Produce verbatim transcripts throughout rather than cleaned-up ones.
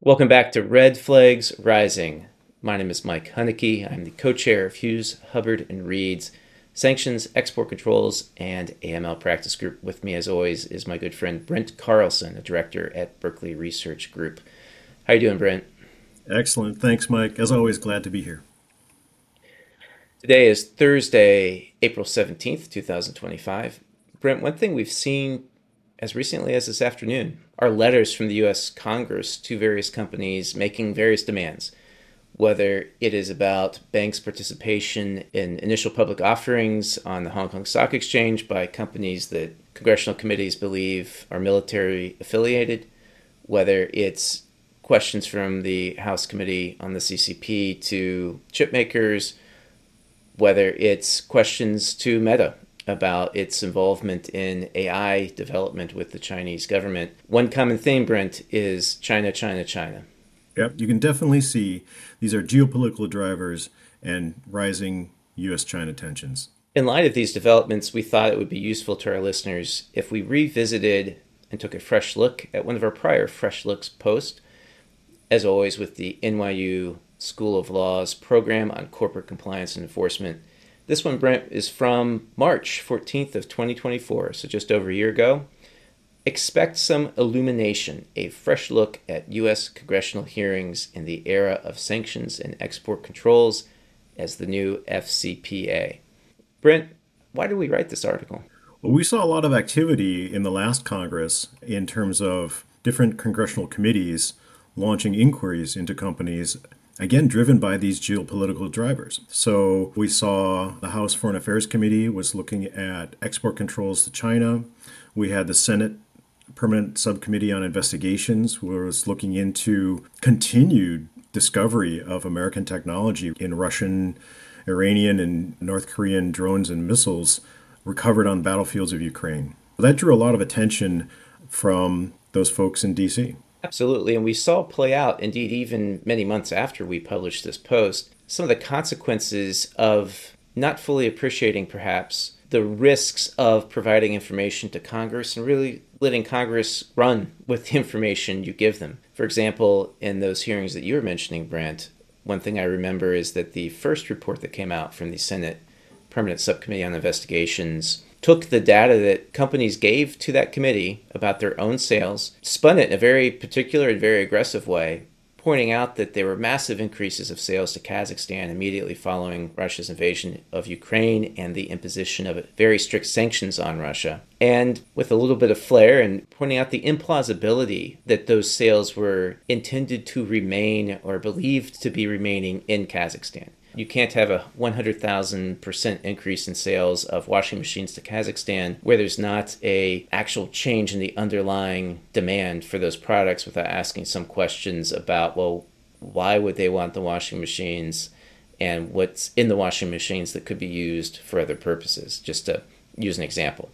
Welcome back to Red Flags Rising. My name is Mike Hunnicky. I'm the co-chair of Hughes, Hubbard, and Reed's Sanctions, Export Controls, and A M L Practice Group. With me, as always, is my good friend Brent Carlson, a director at Berkeley Research Group. How you doing, Brent? Excellent. Thanks, Mike. As always, glad to be here. Today is Thursday, April seventeenth, twenty twenty-five. Brent, one thing we've seen as recently as this afternoon are letters from the U S Congress to various companies making various demands, whether it is about banks' participation in initial public offerings on the Hong Kong Stock Exchange by companies that congressional committees believe are military affiliated, whether it's questions from the House Committee on the C C P to chip makers, whether it's questions to Meta about its involvement in A I development with the Chinese government. One common theme, Brent, is China, China, China. Yep, you can definitely see these are geopolitical drivers and rising U S China tensions. In light of these developments, we thought it would be useful to our listeners if we revisited and took a fresh look at one of our prior Fresh Looks posts, as always with the N Y U School of Law's program on corporate compliance and enforcement. This one, Brent, is from March fourteenth of twenty twenty-four, so just over a year ago. Expect some illumination, a fresh look at U S congressional hearings in the era of sanctions and export controls as the new F C P A. Brent, why did we write this article? Well, we saw a lot of activity in the last Congress in terms of different congressional committees launching inquiries into companies, again, driven by these geopolitical drivers. So we saw the House Foreign Affairs Committee was looking at export controls to China. We had the Senate Permanent Subcommittee on Investigations was looking into continued discovery of American technology in Russian, Iranian, and North Korean drones and missiles recovered on battlefields of Ukraine. That drew a lot of attention from those folks in D C. Absolutely, and we saw play out, indeed, even many months after we published this post, some of the consequences of not fully appreciating, perhaps, the risks of providing information to Congress and really letting Congress run with the information you give them. For example, in those hearings that you were mentioning, Brent, one thing I remember is that the first report that came out from the Senate Permanent Subcommittee on Investigations took the data that companies gave to that committee about their own sales, spun it in a very particular and very aggressive way, pointing out that there were massive increases of sales to Kazakhstan immediately following Russia's invasion of Ukraine and the imposition of very strict sanctions on Russia. And with a little bit of flair and pointing out the implausibility that those sales were intended to remain or believed to be remaining in Kazakhstan. You can't have a one hundred thousand percent increase in sales of washing machines to Kazakhstan where there's not a actual change in the underlying demand for those products without asking some questions about, well, why would they want the washing machines and what's in the washing machines that could be used for other purposes, just to use an example.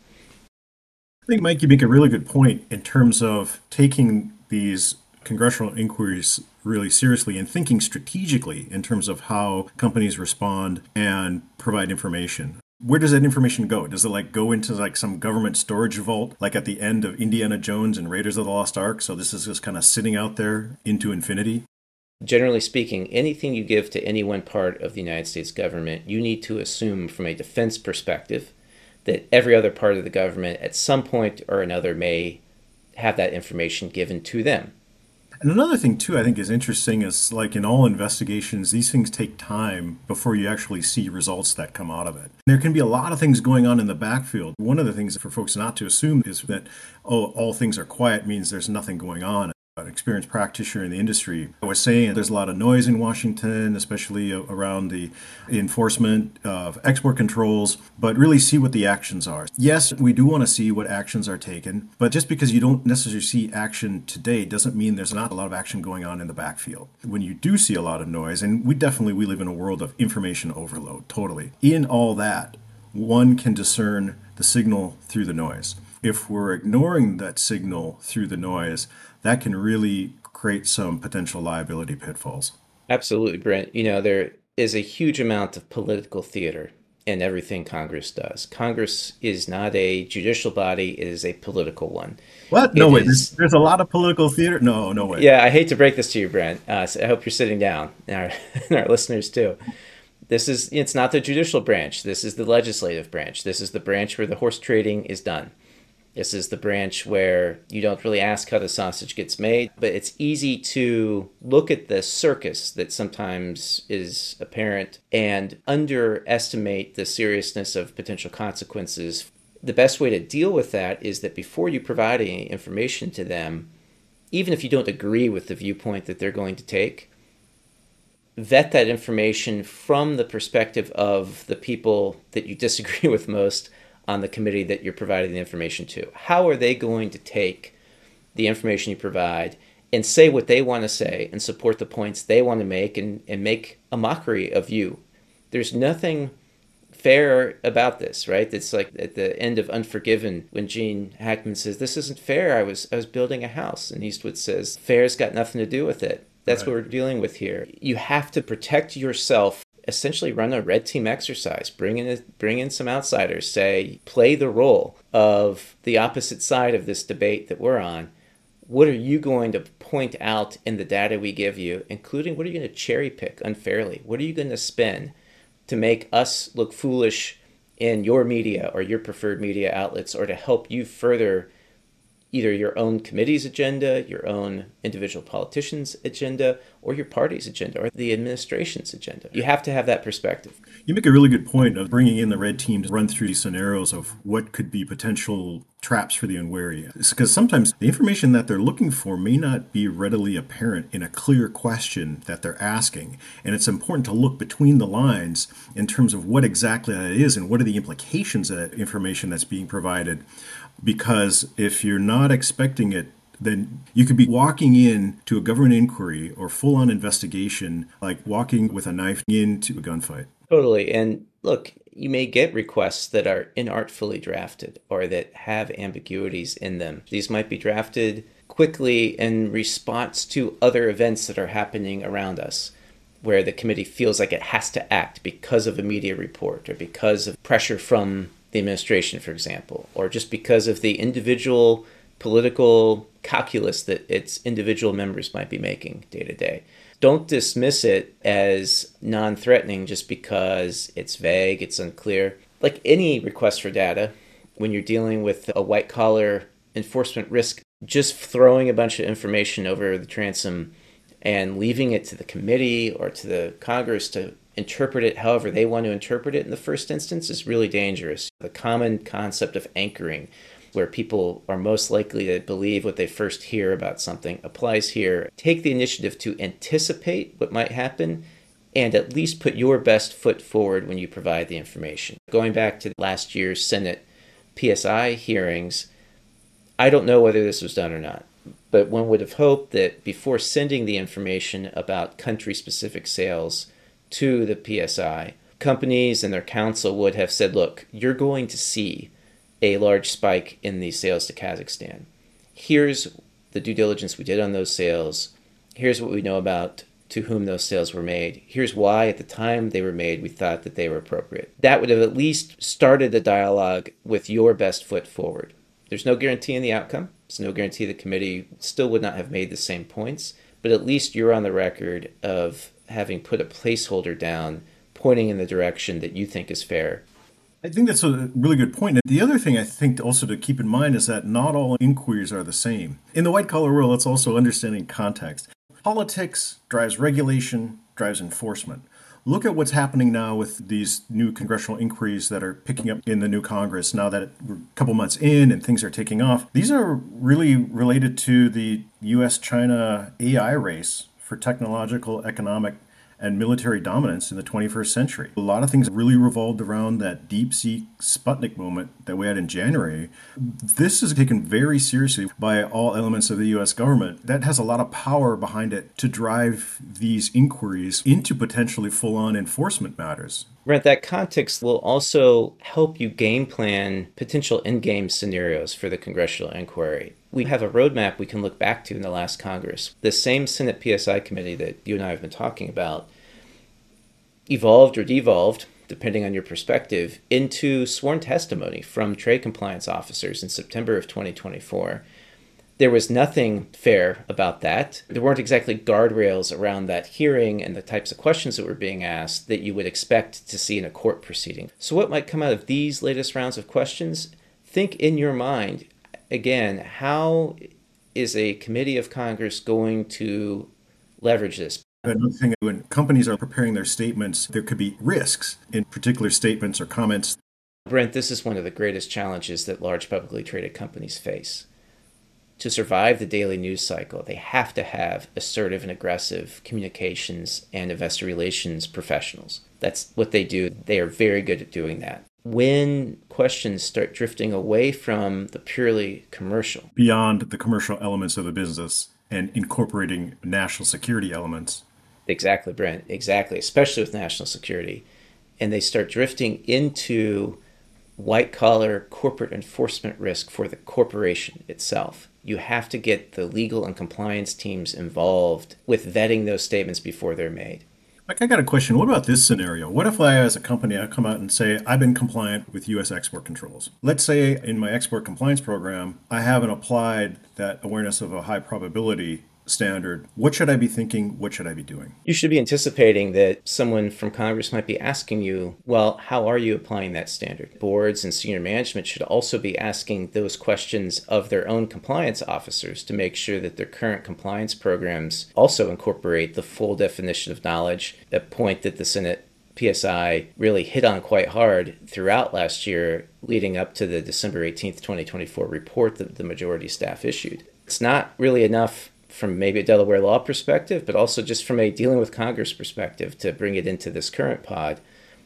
I think, Mike, you make a really good point in terms of taking these congressional inquiries really seriously and thinking strategically in terms of how companies respond and provide information. Where does that information go? Does it like go into like some government storage vault, like at the end of Indiana Jones and Raiders of the Lost Ark? So this is just kind of sitting out there into infinity? Generally speaking, anything you give to any one part of the United States government, you need to assume from a defense perspective that every other part of the government at some point or another may have that information given to them. And another thing, too, I think is interesting is like in all investigations, these things take time before you actually see results that come out of it. There can be a lot of things going on in the backfield. One of the things for folks not to assume is that, oh, all things are quiet means there's nothing going on. An experienced practitioner in the industry was saying there's a lot of noise in Washington, especially around the enforcement of export controls, but really see what the actions are. Yes, we do want to see what actions are taken, but just because you don't necessarily see action today doesn't mean there's not a lot of action going on in the backfield. When you do see a lot of noise, and we definitely we live in a world of information overload, totally. In all that, one can discern the signal through the noise. If we're ignoring that signal through the noise, that can really create some potential liability pitfalls. Absolutely, Brent. You know, there is a huge amount of political theater in everything Congress does. Congress is not a judicial body, it is a political one. What? No It way. There's, is, there's a lot of political theater. No, no way. yeah, I hate to break this to you, Brent. Uh, so I hope you're sitting down, and our, and our listeners too. This is, it's not the judicial branch. This is the legislative branch. This is the branch where the horse trading is done. This is the branch where you don't really ask how the sausage gets made, but it's easy to look at the circus that sometimes is apparent and underestimate the seriousness of potential consequences. The best way to deal with that is that before you provide any information to them, even if you don't agree with the viewpoint that they're going to take, vet that information from the perspective of the people that you disagree with most on the committee that you're providing the information to. How are they going to take the information you provide and say what they want to say and support the points they want to make and, and make a mockery of you? There's nothing fair about this, right? It's like at the end of Unforgiven when Gene Hackman says, "This isn't fair. I was I was building a house." And Eastwood says, "Fair's got nothing to do with it." That's right. What we're dealing with here. You have to protect yourself, essentially run a red team exercise, bring in, a, bring in some outsiders, say, play the role of the opposite side of this debate that we're on. What are you going to point out in the data we give you, including what are you going to cherry pick unfairly? What are you going to spin to make us look foolish in your media or your preferred media outlets, or to help you further either your own committee's agenda, your own individual politician's agenda, or your party's agenda, or the administration's agenda? You have to have that perspective. You make a really good point of bringing in the red team to run through these scenarios of what could be potential traps for the unwary. Because sometimes the information that they're looking for may not be readily apparent in a clear question that they're asking. And it's important to look between the lines in terms of what exactly that is and what are the implications of that information that's being provided. Because if you're not expecting it, then you could be walking in to a government inquiry or full-on investigation, like walking with a knife into a gunfight. Totally. And look, you may get requests that are inartfully drafted or that have ambiguities in them. These might be drafted quickly in response to other events that are happening around us, where the committee feels like it has to act because of a media report or because of pressure from the administration, for example, or just because of the individual political calculus that its individual members might be making day to day. Don't dismiss it as non-threatening just because it's vague, it's unclear. Like any request for data, when you're dealing with a white-collar enforcement risk, just throwing a bunch of information over the transom and leaving it to the committee or to the Congress to interpret it however they want to interpret it in the first instance is really dangerous. The common concept of anchoring, where people are most likely to believe what they first hear about something, applies here. Take the initiative to anticipate what might happen and at least put your best foot forward when you provide the information. Going back to last year's Senate P S I hearings, I don't know whether this was done or not, but one would have hoped that before sending the information about country-specific sales to the P S I, companies and their counsel would have said, look, you're going to see a large spike in the sales to Kazakhstan. Here's the due diligence we did on those sales. Here's what we know about to whom those sales were made. Here's why at the time they were made we thought that they were appropriate. That would have at least started the dialogue with your best foot forward. There's no guarantee in the outcome. There's no guarantee the committee still would not have made the same points, but at least you're on the record of having put a placeholder down, pointing in the direction that you think is fair. I think that's a really good point. The other thing I think also to keep in mind is that not all inquiries are the same. In the white-collar world, it's also understanding context. Politics drives regulation, drives enforcement. Look at what's happening now with these new congressional inquiries that are picking up in the new Congress now that we're a couple months in and things are taking off. These are really related to the U S China A I race for technological, economic, and military dominance in the twenty-first century. A lot of things really revolved around that deep-sea Sputnik moment that we had in January. This is taken very seriously by all elements of the U S government. That has a lot of power behind it to drive these inquiries into potentially full-on enforcement matters. Brent, that context will also help you game plan potential endgame scenarios for the congressional inquiry. We have a roadmap we can look back to in the last Congress. The same Senate P S I committee that you and I have been talking about evolved or devolved depending on your perspective, into sworn testimony from trade compliance officers in September of twenty twenty-four. There was nothing fair about that. There weren't exactly guardrails around that hearing and the types of questions that were being asked that you would expect to see in a court proceeding. So what might come out of these latest rounds of questions? Think in your mind, again, how is a committee of Congress going to leverage this? Another thing, when companies are preparing their statements, there could be risks in particular statements or comments. Brent, this is one of the greatest challenges that large publicly traded companies face. To survive the daily news cycle, they have to have assertive and aggressive communications and investor relations professionals. That's what they do. They are very good at doing that. When questions start drifting away from the purely commercial, beyond the commercial elements of the business and incorporating national security elements. Exactly, Brent. Exactly, especially with national security. And they start drifting into white-collar corporate enforcement risk for the corporation itself. You have to get the legal and compliance teams involved with vetting those statements before they're made. Like, I got a question. What about this scenario? What if I, as a company, I come out and say, I've been compliant with U S export controls. Let's say in my export compliance program, I haven't applied that awareness of a high probability standard. What should I be thinking? What should I be doing? You should be anticipating that someone from Congress might be asking you, well, how are you applying that standard? Boards and senior management should also be asking those questions of their own compliance officers to make sure that their current compliance programs also incorporate the full definition of knowledge, a point that the Senate P S I really hit on quite hard throughout last year, leading up to the December eighteenth, twenty twenty-four report that the majority staff issued. It's not really enough from maybe a Delaware law perspective, but also just from a dealing with Congress perspective to bring it into this current pod,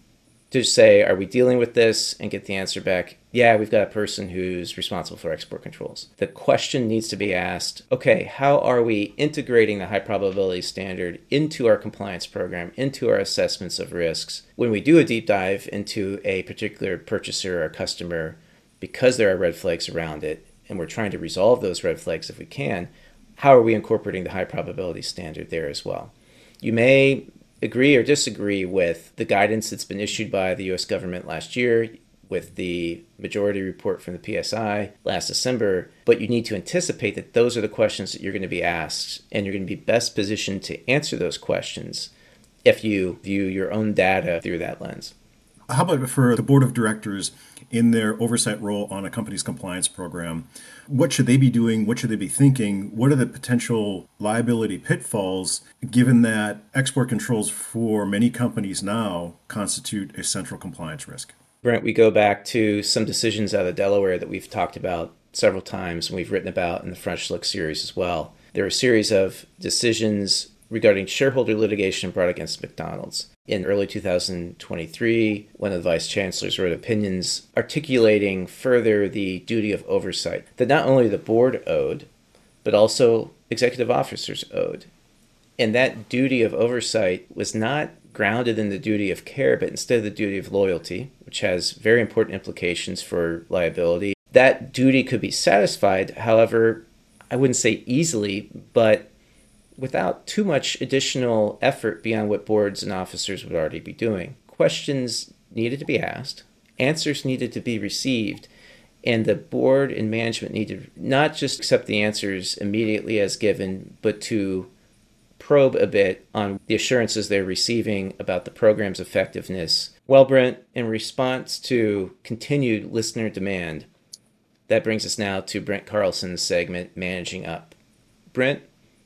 to say, are we dealing with this, and get the answer back, yeah, we've got a person who's responsible for export controls. The question needs to be asked, okay, how are we integrating the high probability standard into our compliance program, into our assessments of risks? When we do a deep dive into a particular purchaser or customer, because there are red flags around it, and we're trying to resolve those red flags if we can, how are we incorporating the high probability standard there as well? You may agree or disagree with the guidance that's been issued by the U S government last year, with the majority report from the P S I last December, but you need to anticipate that those are the questions that you're going to be asked, and you're going to be best positioned to answer those questions if you view your own data through that lens. How about for the board of directors in their oversight role on a company's compliance program? What should they be doing? What should they be thinking? What are the potential liability pitfalls, given that export controls for many companies now constitute a central compliance risk? Brent, we go back to some decisions out of Delaware that we've talked about several times and we've written about in the French Look series as well. There are a series of decisions regarding shareholder litigation brought against McDonald's. In early two thousand twenty-three, one of the vice chancellors wrote opinions articulating further the duty of oversight that not only the board owed, but also executive officers owed. And that duty of oversight was not grounded in the duty of care, but instead the duty of loyalty, which has very important implications for liability. That duty could be satisfied, however, I wouldn't say easily, but without too much additional effort beyond what boards and officers would already be doing. Questions needed to be asked, answers needed to be received, and the board and management needed not just accept the answers immediately as given, but to probe a bit on the assurances they're receiving about the program's effectiveness. Well, Brent, in response to continued listener demand, that brings us now to Brent Carlson's segment, Managing Up. Brent,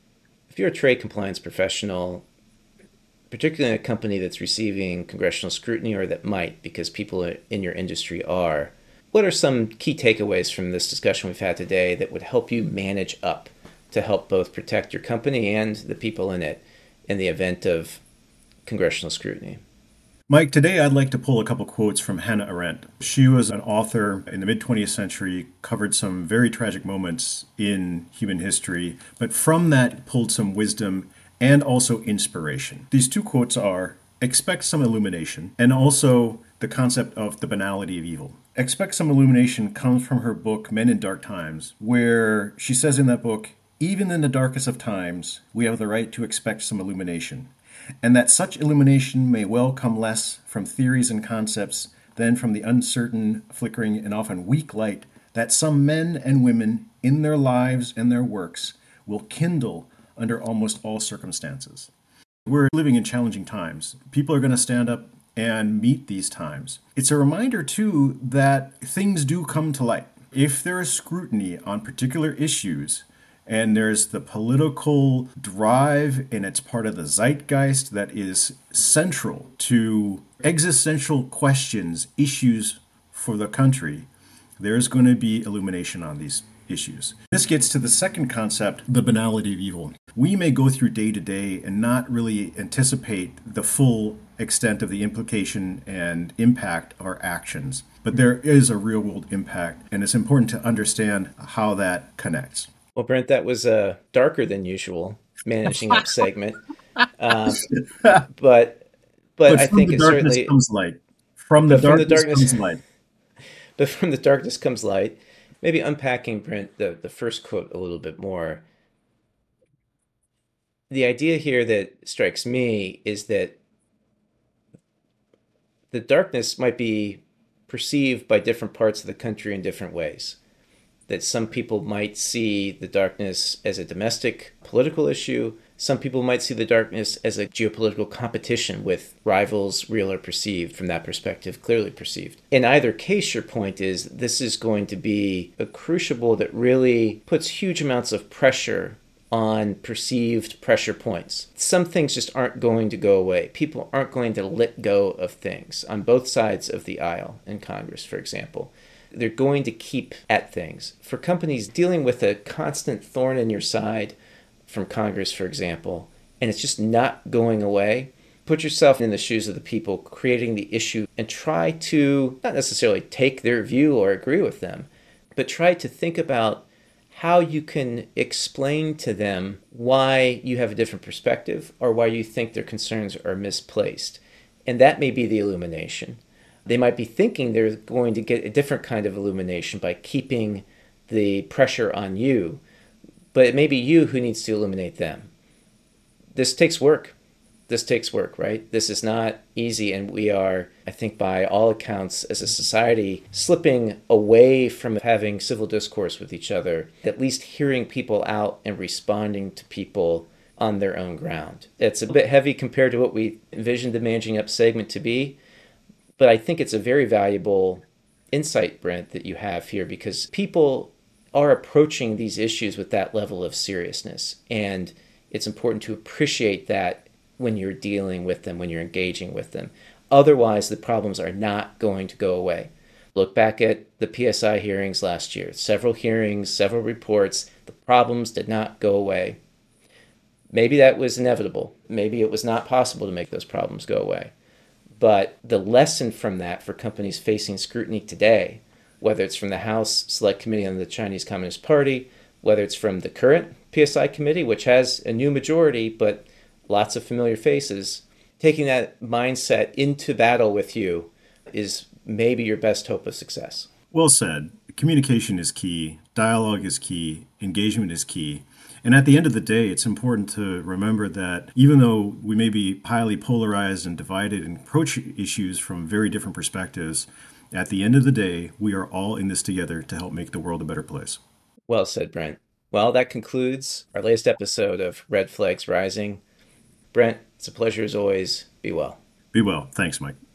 if you're a trade compliance professional, particularly in a company that's receiving congressional scrutiny, or that might because people in your industry are, what are some key takeaways from this discussion we've had today that would help you manage up to help both protect your company and the people in it in the event of congressional scrutiny? Mike, today I'd like to pull a couple quotes from Hannah Arendt. She was an author in the mid-twentieth century, covered some very tragic moments in human history, but from that pulled some wisdom and also inspiration. These two quotes are, expect some illumination, and also the concept of the banality of evil. Expect some illumination comes from her book, Men in Dark Times, where she says in that book, even in the darkest of times, we have the right to expect some illumination. and that such illumination may well come less from theories and concepts than from the uncertain, flickering, and often weak light that some men and women in their lives and their works will kindle under almost all circumstances. We're living in challenging times. People are going to stand up and meet these times. It's a reminder, too, that things do come to light. If there is scrutiny on particular issues, and there's the political drive, and it's part of the zeitgeist that is central to existential questions, issues for the country, there's going to be illumination on these issues. This gets to the second concept, the banality of evil. We may go through day to day and not really anticipate the full extent of the implication and impact of our actions, but there is a real world impact, and it's important to understand how that connects. Well, Brent, that was a darker than usual managing up segment, um, but but, but I think it certainly comes light. From the, darkness, from the darkness comes light. But from the darkness comes light. Maybe unpacking, Brent, the, the first quote a little bit more. The idea here that strikes me is that the darkness might be perceived by different parts of the country in different ways. That some people might see the darkness as a domestic political issue. Some people might see the darkness as a geopolitical competition with rivals, real or perceived, from that perspective, clearly perceived. In either case, your point is this is going to be a crucible that really puts huge amounts of pressure on perceived pressure points. Some things just aren't going to go away. People aren't going to let go of things on both sides of the aisle in Congress, for example. They're going to keep at things. For companies dealing with a constant thorn in your side from Congress, for example, and it's just not going away, put yourself in the shoes of the people creating the issue and try to not necessarily take their view or agree with them, but try to think about how you can explain to them why you have a different perspective or why you think their concerns are misplaced. And that may be the illumination. They might be thinking they're going to get a different kind of illumination by keeping the pressure on you, but it may be you who needs to illuminate them. This takes work. This takes work, right? This is not easy, and we are, I think by all accounts, as a society, slipping away from having civil discourse with each other, at least hearing people out and responding to people on their own ground. It's a bit heavy compared to what we envisioned the Managing Up segment to be, but I think it's a very valuable insight, Brent, that you have here, because people are approaching these issues with that level of seriousness. And it's important to appreciate that when you're dealing with them, when you're engaging with them. Otherwise, the problems are not going to go away. Look back at the P S I hearings last year. Several hearings, several reports. The problems did not go away. Maybe that was inevitable. Maybe it was not possible to make those problems go away. But the lesson from that for companies facing scrutiny today, whether it's from the House Select Committee on the Chinese Communist Party, whether it's from the current P S I committee, which has a new majority but lots of familiar faces, taking that mindset into battle with you is maybe your best hope of success. Well said. Communication is key. Dialogue is key. Engagement is key. And at the end of the day, it's important to remember that even though we may be highly polarized and divided and approach issues from very different perspectives, at the end of the day, we are all in this together to help make the world a better place. Well said, Brent. Well, that concludes our latest episode of Red Flags Rising. Brent, it's a pleasure as always. Be well. Be well. Thanks, Mike.